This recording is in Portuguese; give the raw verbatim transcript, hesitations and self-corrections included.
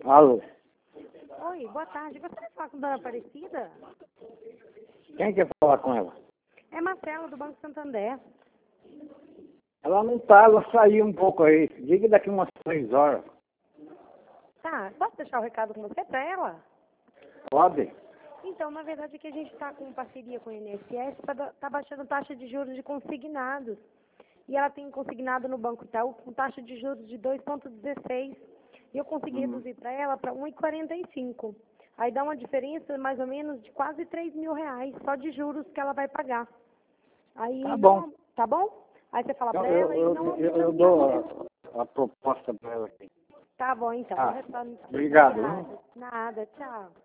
Alô? Oi, boa tarde. Gostaria de falar com a dona Aparecida? Quem quer falar com ela? É Marcela, do Banco Santander. Ela não tá, ela saiu um pouco aí. Diga daqui umas três horas. Tá, posso deixar o recado com você para ela? Pode? Então, na verdade, é que a gente está com parceria com o I N S S para tá baixando taxa de juros de consignados. E ela tem consignado no Banco Itaú com taxa de juros de dois vírgula dezesseis. E eu consegui Hum. reduzir para ela para um vírgula quarenta e cinco. Aí dá uma diferença mais ou menos de quase três mil reais só de juros que ela vai pagar. Aí Tá bom. não, tá bom? Aí você fala Então, para eu, ela e eu, não eu, aumenta eu a dou a, a proposta para ela aqui. Tá bom, então. Ah, Eu retorno. obrigado. Nada, nada, tchau.